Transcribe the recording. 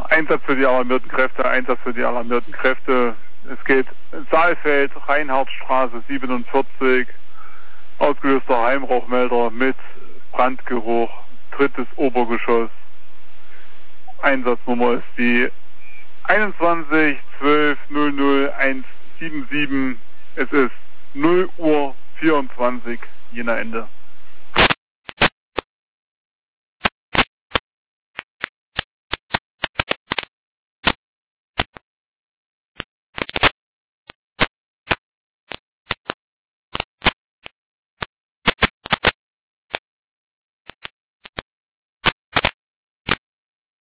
Einsatz für die alarmierten Kräfte, Einsatz für die alarmierten Kräfte. Es geht Saalfeld, Reinhardtstraße 47, ausgelöster Heimrauchmelder mit Brandgeruch, 3. Obergeschoss. Einsatznummer ist die 21 12 00 177. Es ist 0 Uhr 24, Jena Ende.